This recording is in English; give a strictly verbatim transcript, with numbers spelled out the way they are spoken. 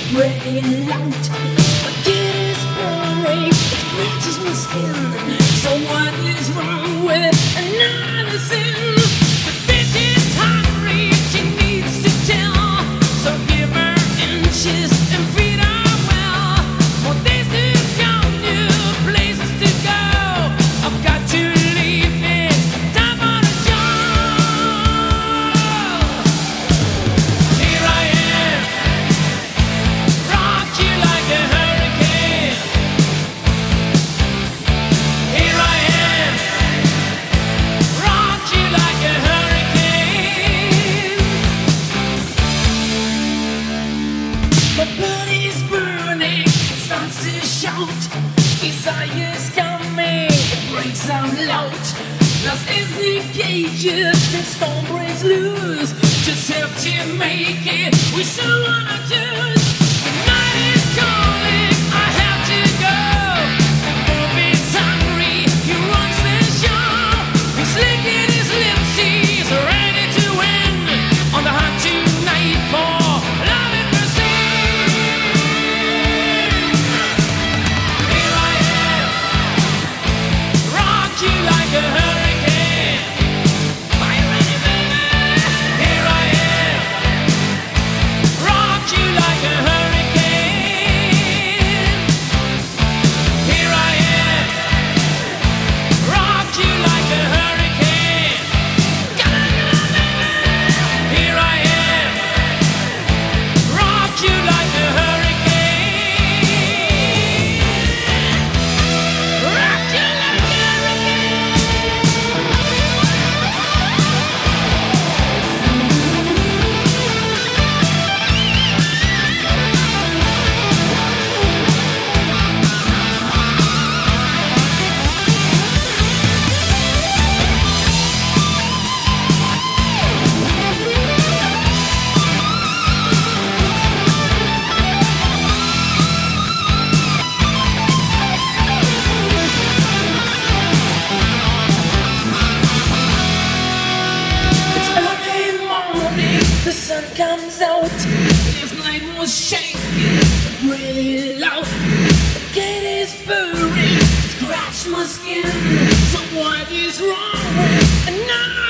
Radiant light, my kid is burning, it bleaches my skin. So what is wrong with another sin? The bitch is hungry, she needs to tell. So give her inches and feed her well. More days to come, new places to go. I've got to leave, it's time for the show. Here I am, rock you like a hurricane. Here I am, rock you like a hurricane. My body's burning, it starts to shout. Desire's coming, it breaks out loud. Lost is the cages, and storm breaks loose. Just have to make it, we still wanna choose. The night is calling, I have to go. The movie's hungry, he wants the show. He's licking his lips, he's ready to win. On the hunt tonight for love and mercy. Here I am, rock you like a hurricane. Are you ready, baby? Here I am, rock you like a hurricane. Here I am, rock you like a hurricane. Here I am, rock you like a hurricane. Rock you like a It's early morning, the sun comes out. This night was shaking, really loud. The gate is burning, scratch my skin. So what is wrong with another